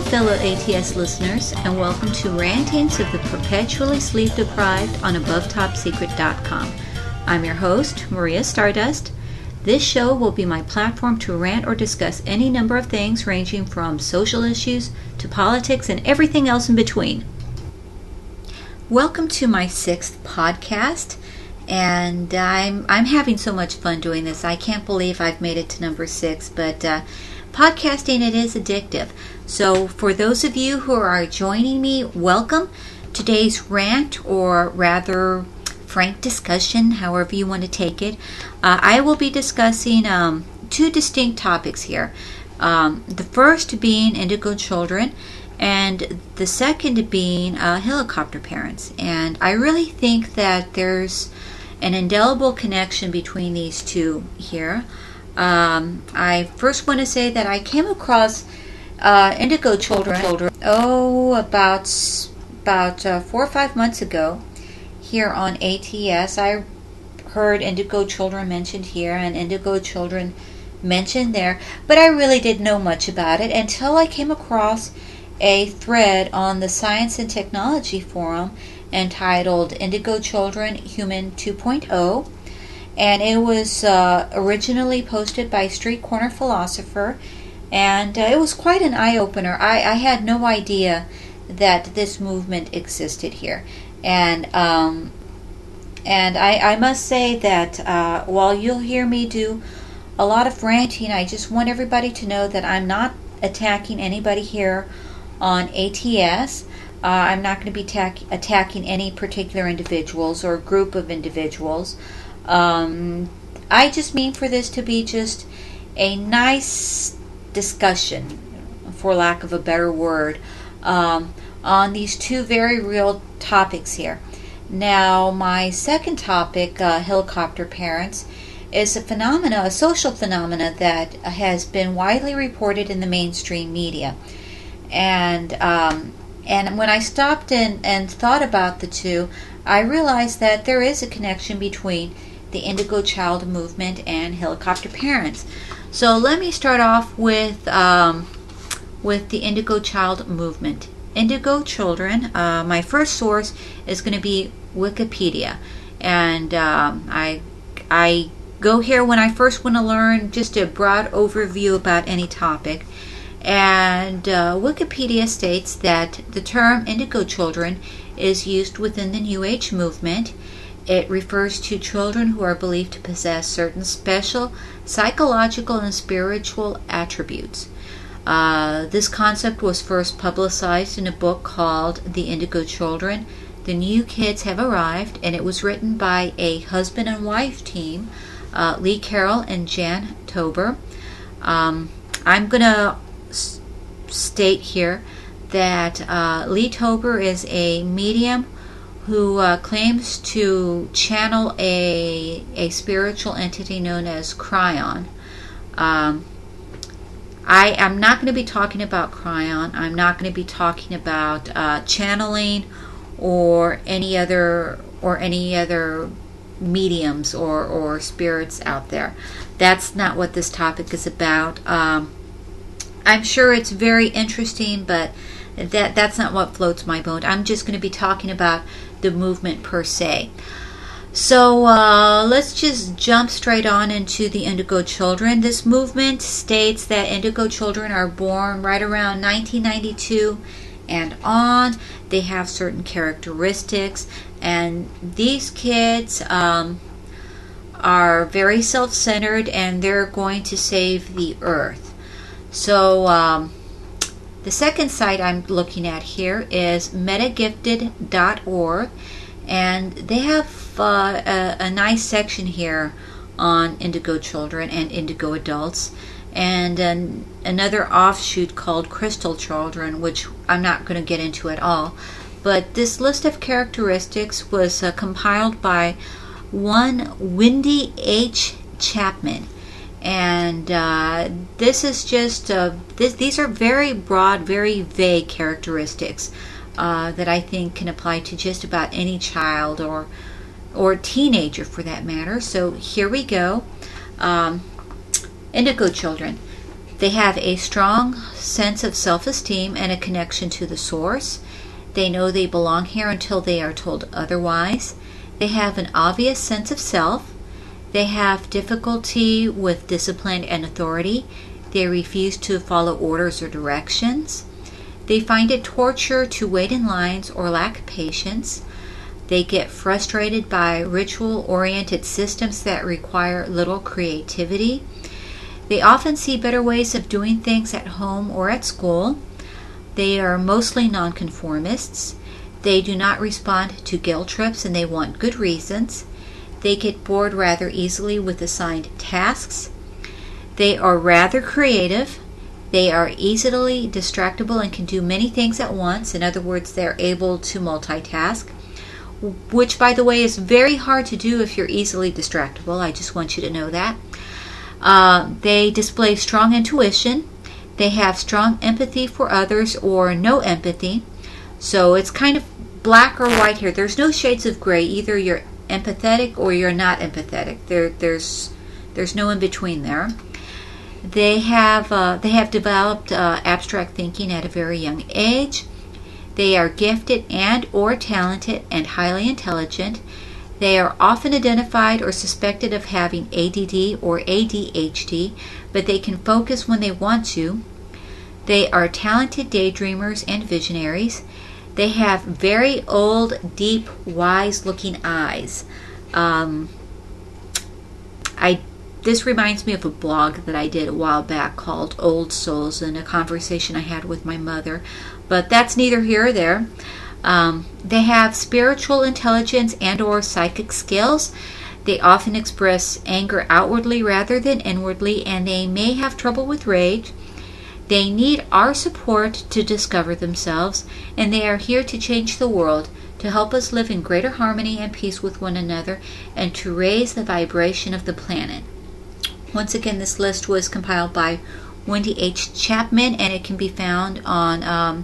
fellow ATS listeners, and welcome to Rantings of the Perpetually Sleep Deprived on AboveTopSecret.com. I'm your host, Maria Stardust. This show will be my platform to rant or discuss any number of things ranging from social issues to politics and everything else in between. Welcome to my 6th podcast, and I'm having so much fun doing this. I can't believe I've made it to number 6, but podcasting, it is addictive. So for those of you who are joining me, welcome. Today's rant, or rather frank discussion, however you want to take it, I will be discussing two distinct topics here. The first being indigo children, and the second being helicopter parents. And I really think that there's an indelible connection between these two here. I first want to say that I came across indigo children about 4 or 5 months ago here on ATS. I heard indigo children mentioned here and indigo children mentioned there, but I really didn't know much about it until I came across a thread on the Science and Technology Forum entitled Indigo Children Human 2.0. And it was originally posted by Street Corner Philosopher, and it was quite an eye-opener. I had no idea that this movement existed here. And I must say that while you'll hear me do a lot of ranting, I just want everybody to know that I'm not attacking anybody here on ATS. I'm not going to be attacking any particular individuals or group of individuals. I just mean for this to be just a nice discussion, for lack of a better word, on these two very real topics here. Now, my second topic, helicopter parents, is a social phenomena that has been widely reported in the mainstream media. And when I stopped and thought about the two, I realized that there is a connection between the Indigo Child movement and helicopter parents. So let me start off with the Indigo Child movement. Indigo children, my first source is going to be Wikipedia. And I go here when I first want to learn just a broad overview about any topic. And Wikipedia states that the term indigo children is used within the New Age movement. It refers to children who are believed to possess certain special psychological and spiritual attributes. This concept was first publicized in a book called The Indigo Children, The New Kids Have Arrived, and it was written by a husband and wife team, Lee Carroll and Jan Tober. I'm going to state here that Lee Tober is a medium who claims to channel a spiritual entity known as Cryon. I am not going to be talking about Cryon. I'm not going to be talking about channeling or any other mediums or spirits out there. That's not what this topic is about. I'm sure it's very interesting, but that's not what floats my boat. I'm just going to be talking about the movement per se. So let's just jump straight on into the Indigo Children. This movement states that Indigo children are born right around 1992 and on. They have certain characteristics, and these kids are very self-centered, and they're going to save the earth. So the second site I'm looking at here is metagifted.org, and they have a nice section here on indigo children and indigo adults, and another offshoot called crystal children, which I'm not going to get into at all. But this list of characteristics was compiled by one Wendy H. Chapman. And this is just these are very broad, very vague characteristics that I think can apply to just about any child or teenager for that matter. So here we go. Indigo children. They have a strong sense of self-esteem and a connection to the source. They know they belong here until they are told otherwise. They have an obvious sense of self. They have difficulty with discipline and authority. They refuse to follow orders or directions. They find it torture to wait in lines or lack patience. They get frustrated by ritual-oriented systems that require little creativity. They often see better ways of doing things at home or at school. They are mostly nonconformists. They do not respond to guilt trips and they want good reasons. They get bored rather easily with assigned tasks. They are rather creative. They are easily distractible and can do many things at once. In other words, they're able to multitask, which, by the way, is very hard to do if you're easily distractible. I just want you to know that. They display strong intuition. They have strong empathy for others or no empathy. So it's kind of black or white here. There's no shades of gray. Either you're empathetic or you're not empathetic. There's no in between there. They have developed abstract thinking at a very young age. They are gifted and or talented and highly intelligent. They are often identified or suspected of having ADD or ADHD, but they can focus when they want to. They are talented daydreamers and visionaries. They have very old, deep, wise-looking eyes. This reminds me of a blog that I did a while back called Old Souls and a conversation I had with my mother, but that's neither here or there. They have spiritual intelligence and or psychic skills. They often express anger outwardly rather than inwardly, and they may have trouble with rage. They need our support to discover themselves, and they are here to change the world, to help us live in greater harmony and peace with one another, and to raise the vibration of the planet. Once again, this list was compiled by Wendy H. Chapman, and it can be found on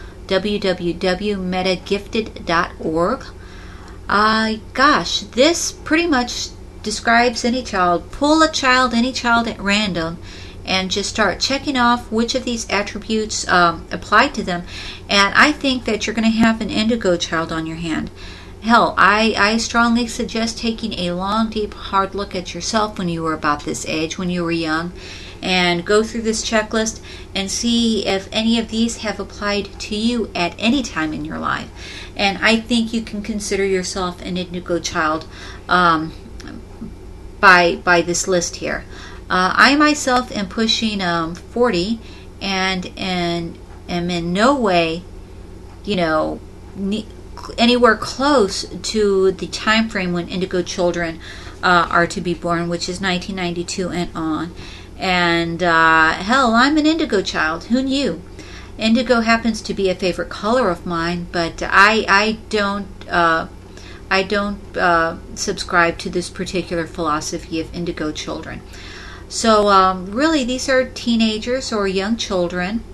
www.metagifted.org. Gosh, this pretty much describes any child. Pull any child at random, and just start checking off which of these attributes apply to them. And I think that you're going to have an indigo child on your hand. Hell, I strongly suggest taking a long, deep, hard look at yourself when you were about this age, when you were young, and go through this checklist and see if any of these have applied to you at any time in your life. And I think you can consider yourself an indigo child by this list here. I myself am pushing 40 and am in no way, anywhere close to the time frame when indigo children are to be born, which is 1992 and on. And hell, I'm an indigo child. Who knew? Indigo happens to be a favorite color of mine, but I don't subscribe to this particular philosophy of indigo children. So really, these are teenagers or young children.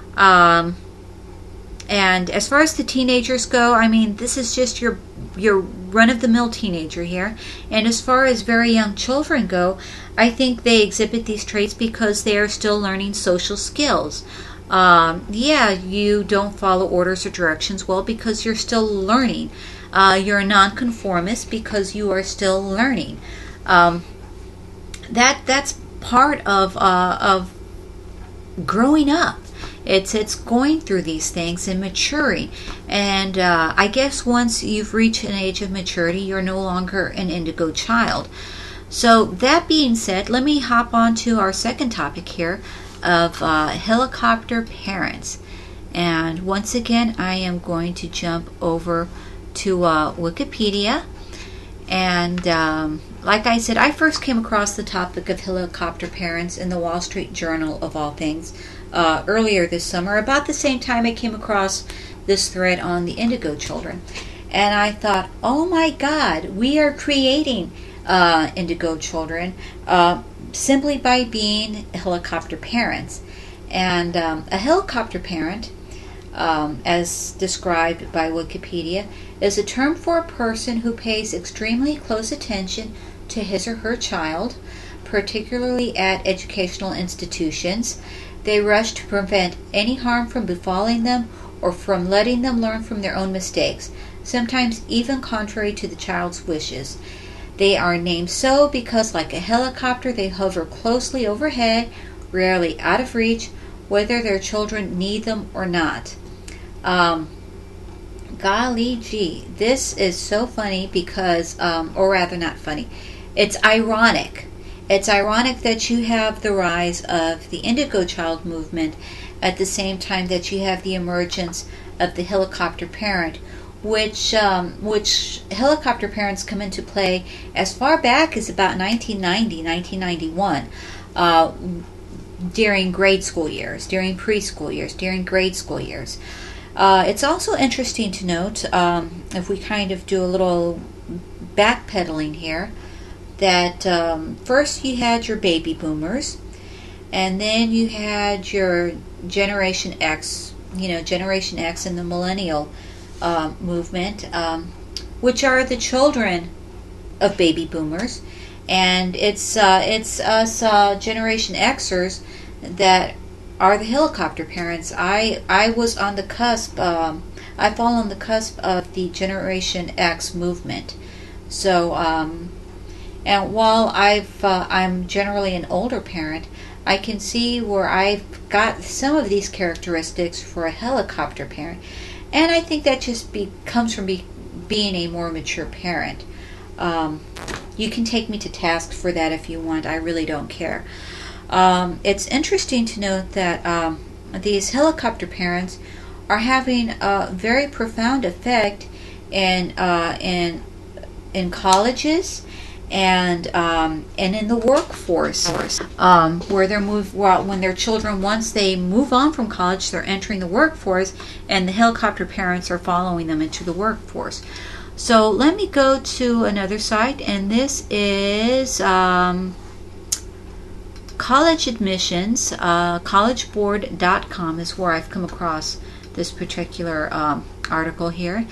And as far as the teenagers go, I mean, this is just your run-of-the-mill teenager here. And as far as very young children go, I think they exhibit these traits because they are still learning social skills. You don't follow orders or directions well because you're still learning. You're a nonconformist because you are still learning. That's part of growing up. It's going through these things and maturing. And I guess once you've reached an age of maturity, you're no longer an indigo child. So that being said, let me hop on to our second topic here of helicopter parents. And once again, I am going to jump over to Wikipedia. And like I said, I first came across the topic of helicopter parents in the Wall Street Journal, of all things, earlier this summer, about the same time I came across this thread on the indigo children. And I thought, oh my God, we are creating indigo children simply by being helicopter parents. And a helicopter parent, as described by Wikipedia, is a term for a person who pays extremely close attention to his or her child, particularly at educational institutions. They rush to prevent any harm from befalling them or from letting them learn from their own mistakes, sometimes even contrary to the child's wishes. They are named so because, like a helicopter, they hover closely overhead, rarely out of reach, whether their children need them or not. Golly gee, this is so funny because, or rather not funny, it's ironic. It's ironic that you have the rise of the Indigo Child movement at the same time that you have the emergence of the helicopter parent, which helicopter parents come into play as far back as about 1990, 1991, during grade school years, during preschool years, during grade school years. It's also interesting to note, if we kind of do a little backpedaling here, that first you had your baby boomers, and then you had your Generation X, Generation X and the millennial movement, which are the children of baby boomers, and it's us Generation Xers that are the helicopter parents. I was on the cusp. I fall on the cusp of the Generation X movement. So, and while I'm generally an older parent, I can see where I've got some of these characteristics for a helicopter parent, and I think that just comes from being a more mature parent. You can take me to task for that if you want. I really don't care. It's interesting to note that these helicopter parents are having a very profound effect in colleges and in the workforce, where when their children, once they move on from college, they're entering the workforce, and the helicopter parents are following them into the workforce. So let me go to another site, and this is college admissions. Collegeboard.com is where I've come across this particular article here,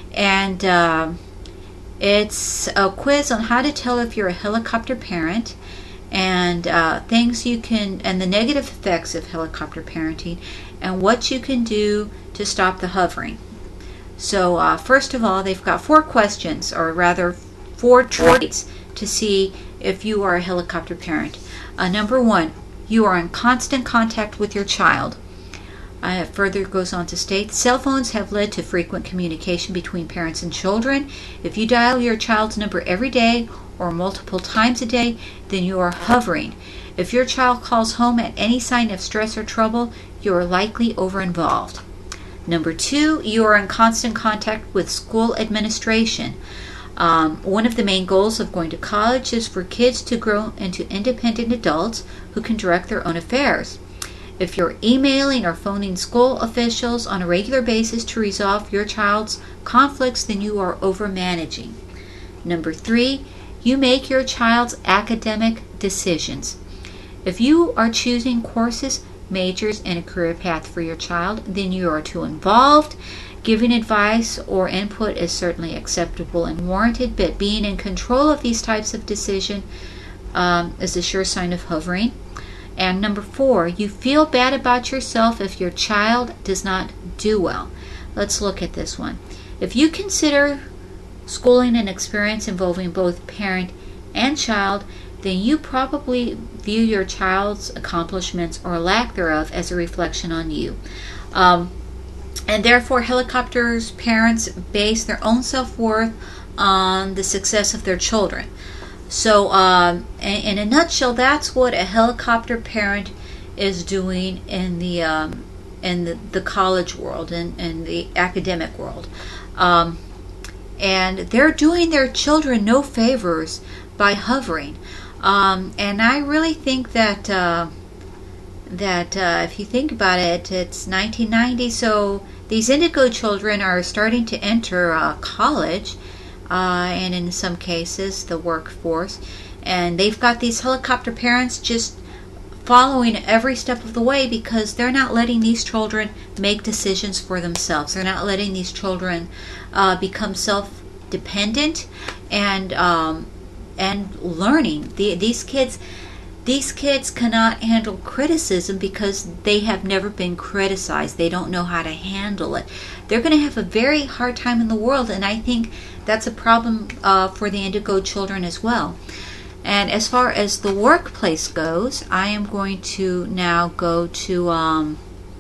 and it's a quiz on how to tell if you're a helicopter parent, and things you can, and the negative effects of helicopter parenting, and what you can do to stop the hovering. So first of all, they've got 4 questions, or rather 4 traits to see if you are a helicopter parent. Number 1, you are in constant contact with your child. It further goes on to state, cell phones have led to frequent communication between parents and children. If you dial your child's number every day or multiple times a day, then you are hovering. If your child calls home at any sign of stress or trouble, you are likely over-involved. Number 2, you are in constant contact with school administration. One of the main goals of going to college is for kids to grow into independent adults who can direct their own affairs. If you're emailing or phoning school officials on a regular basis to resolve your child's conflicts, then you are over-managing. Number 3, you make your child's academic decisions. If you are choosing courses, majors, and a career path for your child, then you are too involved. Giving advice or input is certainly acceptable and warranted, but being in control of these types of decision is a sure sign of hovering. And number 4, you feel bad about yourself if your child does not do well. Let's look at this one. If you consider schooling an experience involving both parent and child, then you probably view your child's accomplishments or lack thereof as a reflection on you. And therefore, helicopters parents base their own self-worth on the success of their children. So, in a nutshell, that's what a helicopter parent is doing in the college world and the academic world, and they're doing their children no favors by hovering. And I really think that if you think about it, it's 1990, so these Indigo children are starting to enter college. And in some cases the workforce, and they've got these helicopter parents just following every step of the way because they're not letting these children make decisions for themselves. They're not letting these children become self-dependent and learning. These kids, these kids cannot handle criticism because they have never been criticized. They don't know how to handle it. They're going to have a very hard time in the world, and I think that's a problem for the indigo children as well. And as far as the workplace goes, I am going to now go to,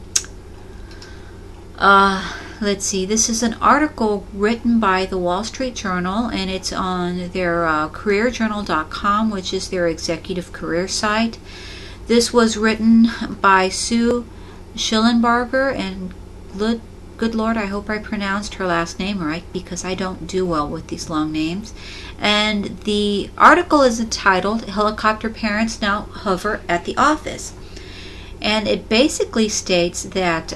let's see, this is an article written by the Wall Street Journal, and it's on their careerjournal.com, which is their executive career site. This was written by Sue Schillenbarger, and good Lord, I hope I pronounced her last name right, because I don't do well with these long names. And the article is entitled, Helicopter Parents Now Hover at the Office. And it basically states that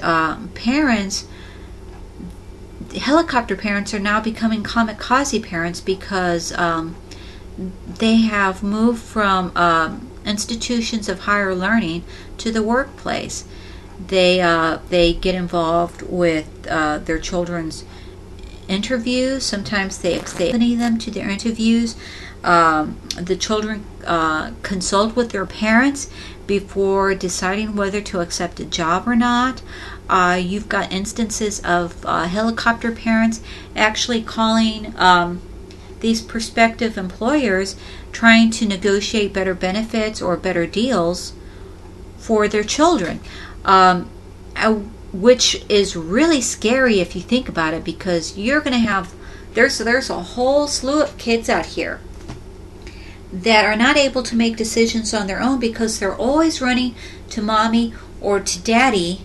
helicopter parents are now becoming kamikaze parents because they have moved from institutions of higher learning to the workplace. They get involved with their children's interviews. Sometimes they accompany them to their interviews. The children consult with their parents before deciding whether to accept a job or not. You've got instances of helicopter parents actually calling these prospective employers, trying to negotiate better benefits or better deals for their children, which is really scary if you think about it, because you're going to have, there's a whole slew of kids out here that are not able to make decisions on their own because they're always running to mommy or to daddy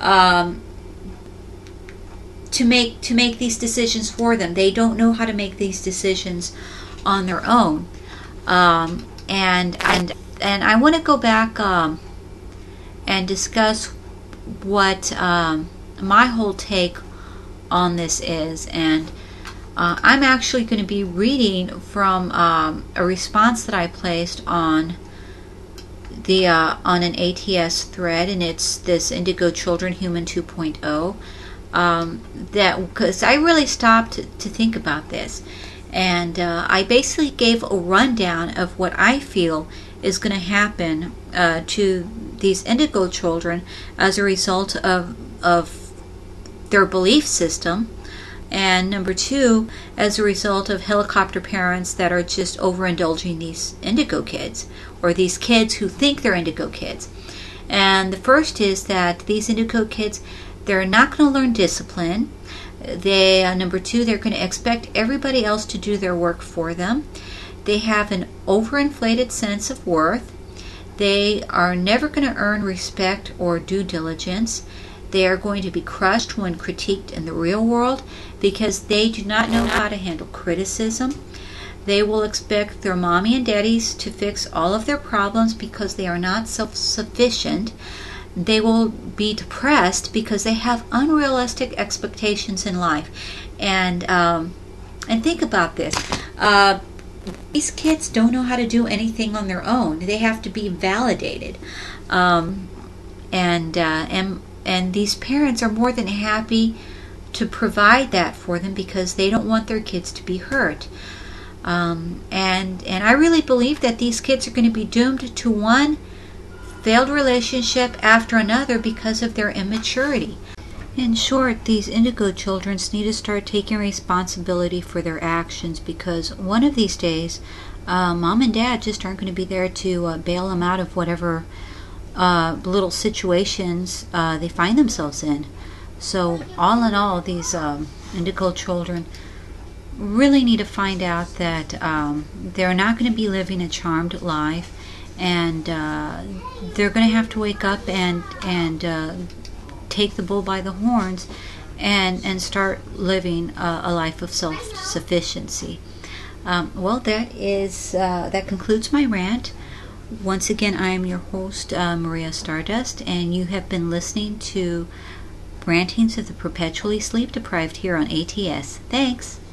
to make these decisions for them. They don't know how to make these decisions on their own. And I want to go back and discuss what my whole take on this is. And I'm actually going to be reading from a response that I placed on the on an ATS thread, and it's this Indigo Children Human 2.0. That because I really stopped to think about this, and I basically gave a rundown of what I feel is going to happen to these indigo children as a result of their belief system, and number two, as a result of helicopter parents that are just overindulging these indigo kids, or these kids who think they're indigo kids. And the first is that these indigo kids, they're not going to learn discipline. Number two, they're going to expect everybody else to do their work for them. They have an overinflated sense of worth. They are never going to earn respect or due diligence. They are going to be crushed when critiqued in the real world because they do not know how to handle criticism. They will expect their mommy and daddies to fix all of their problems because they are not self-sufficient. They will be depressed because they have unrealistic expectations in life. And think about this. These kids don't know how to do anything on their own. They have to be validated. And these parents are more than happy to provide that for them because they don't want their kids to be hurt. And I really believe that these kids are going to be doomed to one failed relationship after another because of their immaturity. In short, these indigo children need to start taking responsibility for their actions, because one of these days, mom and dad just aren't going to be there to bail them out of whatever little situations they find themselves in. So all in all, these indigo children really need to find out that they're not going to be living a charmed life, and they're going to have to wake up and take the bull by the horns and start living a life of self-sufficiency. Well, that concludes my rant. Once again, I am your host, Maria Stardust, and you have been listening to Rantings of the Perpetually Sleep Deprived here on ATS. Thanks.